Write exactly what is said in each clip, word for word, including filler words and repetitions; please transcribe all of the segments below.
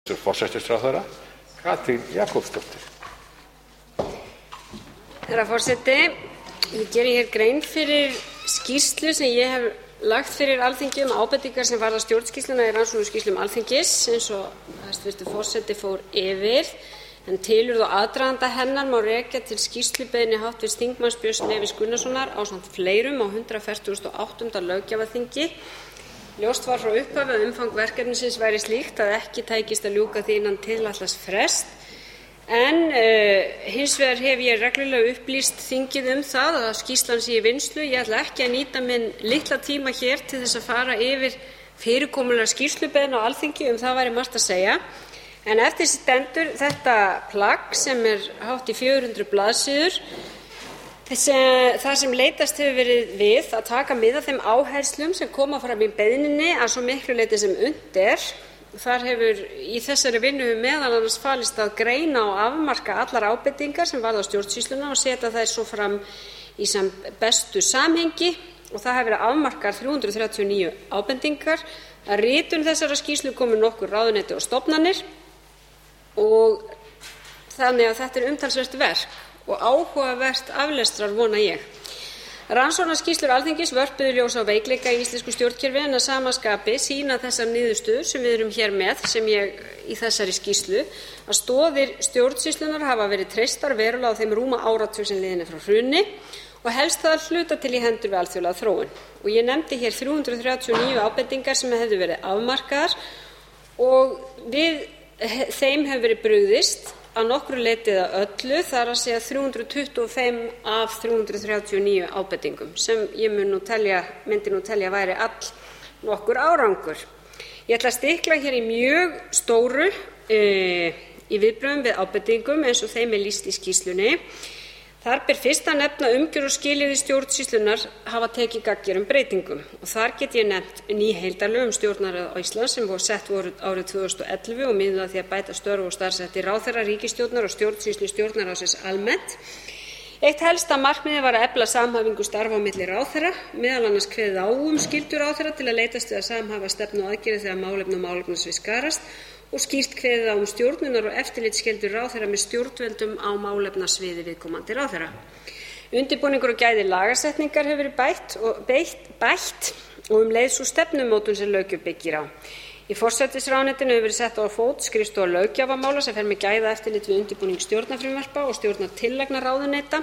forsætisráðherra, Katrín Jakobsdóttir. Herra forseti, ég geri hér grein fyrir skýrslu sem ég hef lagt fyrir Alþingi um ábendingar sem varða stjórnskýrsluna í rannsóknarskýrslum Alþingis, eins og hæstvirtur forseti fór yfir, en tilurð og aðdraganda hennar má rekja til skýrslubeiðni háttvirts þingmanns Björns Levís Gunnarssonar ásamt fleirum á hundrað fertugasta og áttunda löggjafarþingi. Ljóst var frá upphafi að umfang verkefnisins væri slíkt að ekki tækist að ljúka því innan tilætlaðs frests, en uh, hins vegar hef ég reglulega upplýst þingið um það að skýrslan sé í vinnslu. Ég ætla ekki að nýta minn litla tíma hér til þess að fara yfir fyrirkomulega skýrslubeiðni á Alþingi, um það væri margt að segja. En eftir stendur þetta plagg sem er hátt í fjögur hundruð blaðsíður, þar sem leitast hefur verið við að taka mið af þeim áherslum sem koma fram í beiðninni að svo miklu leyti sem unnt er. Þar hefur í þessari vinnu meðal annars falist að greina og afmarka allar ábendingar sem varða stjórnsýsluna og setja þær svo fram í sem bestu samhengi, og það hefur verið afmarkar þrjú hundruð þrjátíu og níu ábendingar. Að ritun þessara skýrslu komu nokkur ráðuneyti og stofnanir, og þannig að þetta er umtalsvert verk og áhugavert aflestrar, vona ég. Rannsóknarskýrslur Alþingis vörpuðu ljós á veikleika í íslensku stjórnkerfi, en að sama skapi sýna þessar niðurstöður sem við erum hér með, sem ég í þessari skýrslu, að stoðir stjórnsýslunar hafa verið treystar verulega á þeim rúma áratug sem liðin er frá hruni, og helst það að hluta til í hendur við alþjóðlega þróun. Og ég nefndi hér þrjú hundruð þrjátíu og níu ábendingar sem hefðu verið afmarkaðar, og við þeim hefur verið brugðist að nokkru leyti eða öllu, þar að segja þrjú hundruð tuttugu og fimm af þrjú hundruð þrjátíu og níu ábendingum, sem ég mun nú telja, myndi nú telja væri all nokkur árangur. Ég ætla að stikla hér í mjög stóru e, í viðbrögðum við ábendingum eins og þeim er lýst í skýrslunni. Þar ber fyrst að nefna umgjörð og skilyrði stjórnsýslunnar hafa tekið gagngerum breytingum, og þar get ég nefnt ný heildarlög um Stjórnarráð Íslands sem voru sett voru árið tvö þúsund og ellefu og miðuð að því að bæta störf og starfshætti ráðherra, ríkisstjórnar og stjórnsýslu Stjórnarráðsins almennt. Eitt helsta markmiðið var að efla samhæfingu starfa á milli ráðherra, meðal annars kveðið á um skyldur ráðherra til að leitast við að samhæfa stefnu og aðgerðir þegar málefni og málefnasvið skarast, og skýrt kveðið á um stjórnunar- og eftirlitsskyldur ráðherra með stjórnvöldum á málefnasviði viðkomandi ráðherra. Undirbúningur og gæði lagasetningar hefur verið bætt og, beitt, bætt og um leið sú stefnumótun sem löggjöf byggir á. Í forsætisráðuneytinu hefur verið sett á fót skrifstofa löggjafarmála sem fer með gæðaeftirlit við undirbúning stjórnarfrumvarpa og stjórnartillagna ráðuneyta.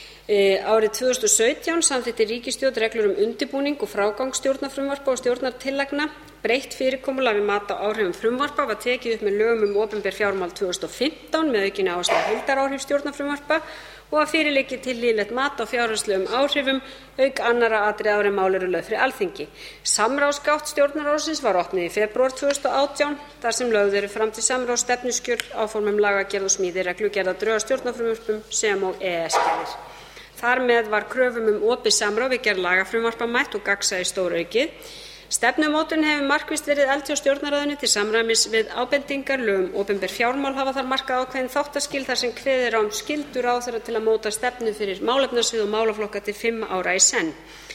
E, árið tvö þúsund og sautján samþykkti ríkisstjórn reglur um undirbúning og frágang stjórnarfrumvarpa og stjórnartillagna. Breytt fyrirkomulag við mat á áhrifum frumvarpa var tekið upp með lögum um opinber fjármál tvö þúsund og fimmtán með aukinni áherslu á heildaráhrif stjórnarfrumvarpa, og að fyrir liggi tilhlýðilegt mat á fjárhagslegum áhrifum auk annarra atriða áður en mál eru lögð fyrir Alþingi. Samráðsgátt Stjórnarráðsins var opnuð í febrúar tvö þúsund og átján, þar sem lögð eru fram til samráðs stefnuskjöl, áform um lagagerð og smíði reglugerða, drög að stjórnarfrumvörpum sem og E E S-gerðir. Þar með var kröfum um opið samráð við gerð lagafrumvarpa mætt og gagnsæi stóraukið. Stefnumótun hefur markvisst verið efld hjá Stjórnarráðinu til samræmis við ábendingar. Lög um opinber fjármál hafa þar markað ákveðin þáttaskil þar sem kveðið er á um skyldur ráðherra til að móta stefnu fyrir málefnasvið og málaflokka til fimm ára í senn.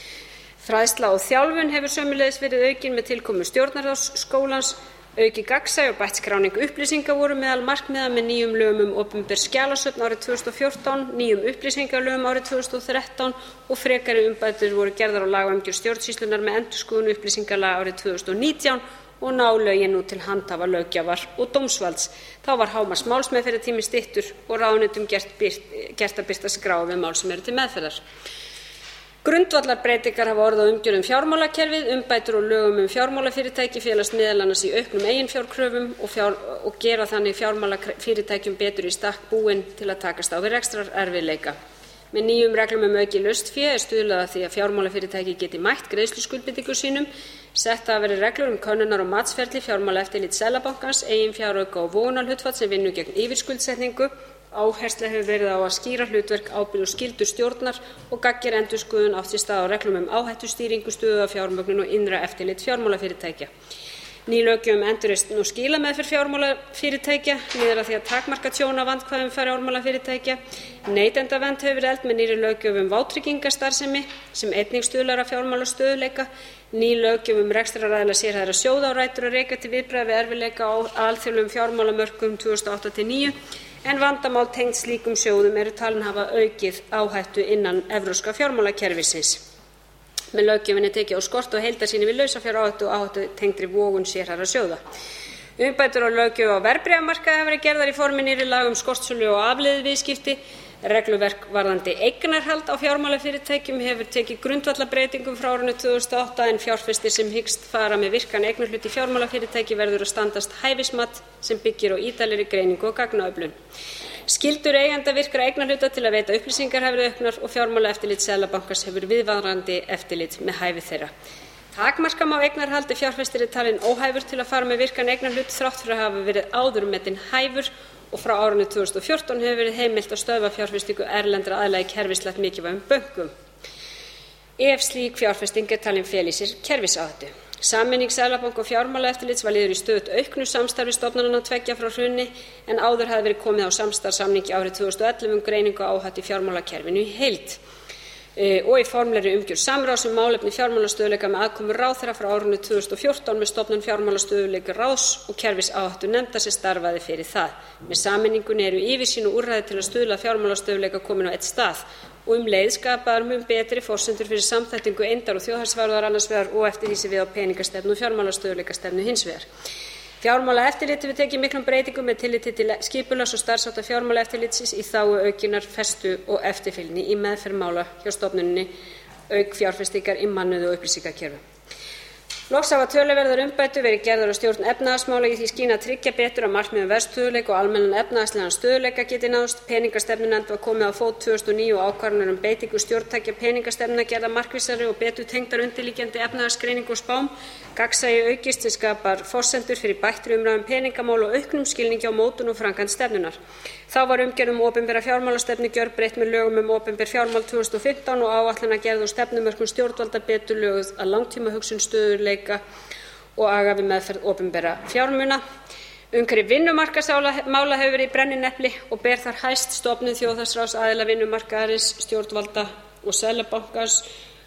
Fræðsla og þjálfun hefur sömuleiðis verið aukin með tilkomu Stjórnarráðsskólans. Aukið gagnsæi og bætt skráning upplýsinga voru meðal markmiða með nýjum lögum um opinber skjalasöfn árið tvö þúsund og fjórtán, nýjum upplýsingalögum árið tvö þúsund og þrettán og frekari umbætur voru gerðar á lagaumgjörð stjórnsýslunnar með endurskoðun upplýsingalaga árið tvö þúsund og nítján og ná lögin nú til handhafa löggjafar og dómsvalds. Þá var hámarks málsmeðferðartími styttur og ráðuneytum gert, gert að birta skrá við mál sem eru til meðferðar. Grundvallarbreytingar hafa orðið á umgjörð um fjármálakerfið, umbætur og lögum um fjármálafyrirtæki felast meðal annars í auknum eiginfjárkröfum og, fjár, og gera þannig fjármálafyrirtækjum betur í stakk búin til að takast á við rekstrarerfiðleika. Með nýjum reglum um aukið laust fé er stuðlað að því að fjármálafyrirtæki geti mætt greiðsluskuldbindingum sínum. Sett hafa verið reglur um könnunar- og matsferli fjármálaeftirlits Seðlabankans, eiginfjárauka og vogunarhlutfall sem vinnur gegn yfirskuldsetningu. Áhersla hefur verið á að skýra hlutverk, ábyrgð og skyldur stjórnar og gagnger endurskoðun átt sér stað á reglum um áhættustýringu, stöðuga fjármögnun og innra eftirlit fjármálafyrirtækja. Ný löggjöf um endurreisn og skilameðferð fjármálafyrirtækja miðar að því að takmarka tjón af vandkvæðum fjármálafyrirtækja. Neytendavernd hefur verið efld með nýrri löggjöf um vátryggingastarfsemi sem einnig stuðlar að fjármálastöðugleika. Ný löggjöf um rekstraraðila sérhæfðra sjóða á rætur að rekja til viðbragða við erfiðleika á alþjóðlegum fjármálamörkuðum tvö þúsund og átta til níu en vandamál tengd slíkum sjóðum eru talin hafa aukið áhættu innan evrópska fjármálakerfisins. Með löggjöfinni er tekið á skort og heildarsýni við lausafjáráhættu og áhættu tengdri vogun sérhæfðra sjóða. Umbætur á löggjöf á verðbréfamarkaði hafa verið gerðar í formi nýrri laga um skortsölu og afleiðuviðskipti. Regluverk varðandi eignarhald á fjármálafyrirtækjum hefur tekið grundvallarbreytingum frá árinu tvö þúsund og átta en fjárfestir sem hyggst fara með virkan eignarhlut í fjármálafyrirtæki verður að standast hæfismat sem byggir á ítarlegri greiningu og gagnaöflun. Skyldur eigenda virkra eignarhluta til að veita upplýsingar hafa verið auknar og Fjármálaeftirlit Seðlabankans hefur viðvarandi eftirlit með hæfi þeirra. Takmarka má eignarhaldi fjárfestir er talinn óhæfur til að fara með virkan eignarhlut þrátt fyrir að hafa verið áður metinn hæfur og frá árinu tvö þúsund og fjórtán hefur verið heimilt að stöðva fjárfestingu erlendra aðila í kerfislægt mikilvægum bönkum. Ef slík fjárfesting er talin fela í sér kerfisáhættu. Sameining Seðlabanka og Fjármálaeftirlits var liður í stöðugt auknu samstarfi stofnananna tveggja frá hruni en áður hafði verið komið á samstarfssamningi árið tvö þúsund og ellefu um greiningu á áhættu í fjármálakerfinu í heild. Og í formlegri umgjörð samráðs um málefni fjármálastöðugleika með aðkomu ráðherra frá árinu tvö þúsund og fjórtán með stofnun fjármálastöðugleikaráðs og kerfisáhættunefndar sem starfaði fyrir það. Með sameiningunni eru yfirsýn og úrræði til að stuðla að fjármálastöðugleika komin á einn stað og um leið skapaðar mun betri forsendur fyrir samþættingu eindar og þjóðhagsvarúðar annars vegar og eftir því sem við á peningastefnu og fjármálastöðugleikastefnu hins vegar. Fjármálaeftirlitið hefur tekið miklum breytingum með tilliti til skipulags og starfshátta fjármálaeftirlitsins í þágu aukinnar festu og eftirfylgni í meðferð mála hjá stofnuninni auk fjárfestingar í mannauði og upplýsingakerfum. Loks hafa töluverðar umbætur verið gerðar á stjórn efnahagsmála í því skyni að tryggja betur að markmið um verðstöðugleika og almennan efnahagslegan stöðugleika geti náðst. Peningastefnunefnd var komið á fót tvö þúsund og níu og ákvarðanir um beitingu stjórntækja peningastefnunnar gerðar markvissari og betur tengdar undirliggjandi efnahagsgreiningu og spám. Gagnsæi aukist sem skapar forsendur fyrir bættri umræðu um peningamál og auknum skilningi á mótun og framkvæmd stefnunnar. Þá var umgjörð um opinbera fjármálastefnu gjörbreytt með lögum um opinber fjármál tvö þúsund og fimmtán og áætlanagerð og stefnumörkun stjórnvalda betur löguð að langtímahugsun, stöðugleika og aga við meðferð opinbera fjármuna. Umhverfi vinnumarkaðsmála hefur verið í brenninepli og ber þar hæst stofnun þjóðhagsráðs aðila vinnumarkaðarins, stjórnvalda og Seðlabankans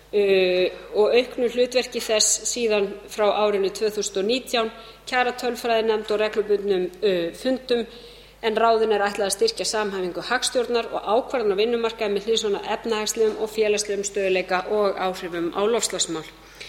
uh, og auknu hlutverki þess síðan frá árinu tvö þúsund og nítján, kjaratölfræðinefnd og reglubundnum uh, fundum en ráðinu er ætlað að styrkja samhæfingu hagstjórnar og ákvarðana á vinnumarkaði með hliðsjón af efnahagslegum og félagslegum stöðugleika og áhrifum á loftslagsmál.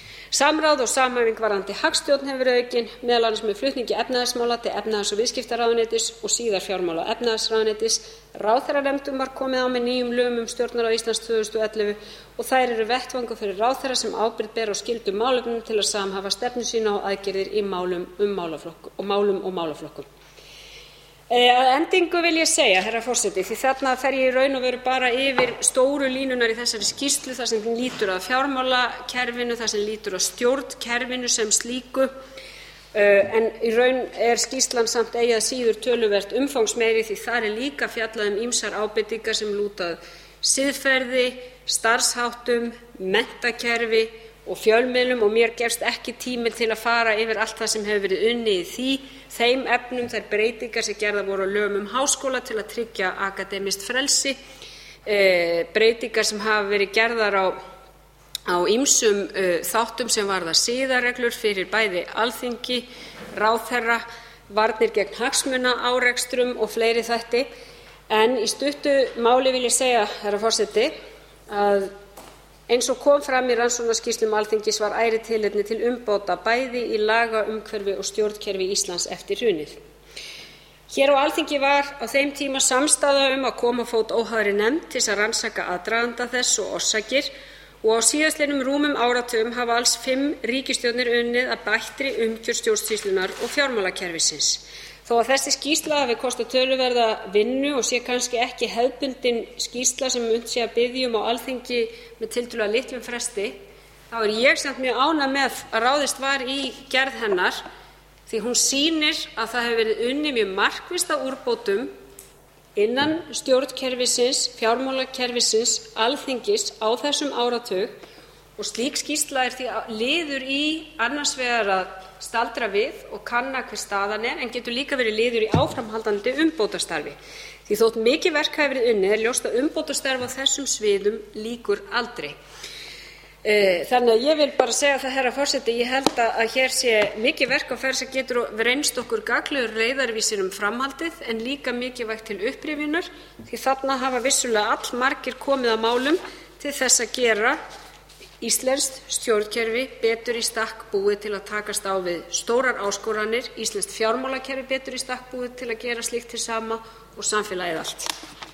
Samráð og samhæfing varðandi hagstjórn hefur verið aukin, meðal annars með flutningi efnahagsmála til efnahags- og viðskiptaráðuneytis og síðar fjármála- og efnahagsráðuneytis. Ráðherranefndum var komið á með nýjum lögum um Stjórnarráð Íslands tvö þúsund og ellefu og þær eru vettvangur fyrir ráðherra sem ábyrgð ber á skyldum málefnum til að samhæfa stefnu sína og aðgerðir í málum um málaflokk og málum og málaflokkum. Að endingu vil ég segja, herra forseti, því þarna fer ég í raun og veru bara yfir stóru línunar í þessari skýrslu, það sem lýtur að fjármálakerfinu, það sem lýtur að stjórnkerfinu sem slíku, en í raun er skýrslan samt eigi að síður töluvert umfangsmeiri því þar er líka fjallað um ýmsar ábendingar sem lúta að siðferði, starfsháttum, menntakerfi og fjölmiðlum og mér gefst ekki tími til að fara yfir allt það sem hefur verið unnið í því, þeim efnum, þær breytingar sem gerðar voru á lögum um háskóla til að tryggja akademískt frelsi, e, breytingar sem hafa verið gerðar á, á ýmsum e, þáttum sem varða siðareglur fyrir bæði Alþingi, ráðherra, varnir gegn hagsmunaárekstrum og fleiri þætti. En í stuttu máli vil ég segja, herra forseti, að eins og kom fram í rannsóknarskýrslum Alþingis var ærið tilefni til umbóta bæði í lagaumhverfi og stjórnkerfi Íslands eftir hrunið. Hér á Alþingi var á þeim tíma samstaða um að koma á fót óháðri nefnd til að rannsaka aðdraganda þess og orsakir og á síðastliðnum rúmum áratugum hafa alls fimm ríkisstjórnir unnið að bættri umgjörð stjórnsýslunnar og fjármálakerfisins. Þó að þessi skýrsla hafi kostað töluverða vinnu og sé kannski ekki hefðbundin skýrsla sem unnt sé að biðja um á Alþingi með tiltölulega litlum fresti, þá er ég samt mjög ánægð með að ráðist var í gerð hennar því hún sýnir að það hefur verið unnið mjög markvisst að úrbótum innan stjórnkerfisins, fjármálakerfisins, Alþingis á þessum áratug og slík skýrsla er því liður í annars vegar að staldra við og kanna hver staðan er en getur líka verið liður í áframhaldandi umbótastarfi. Því þótt mikið verk hafi verið unnið er ljóst að umbótastarf á þessum sviðum lýkur aldrei. Þannig að ég vil bara segja það, herra forseti, ég held að hér sé mikið verk á ferð sem getur reynst okkur gagnlegur leiðarvísir um framhaldið en líka mikilvægt til upprifjunar því þarna hafa vissulega allmargir komið að málum til þess að gera íslenskt stjórnkerfi betur í stakk búið til að takast á við stórar áskoranir, íslenskt fjármálakerfi betur í stakk búið til að gera slíkt hið sama og samfélagið allt.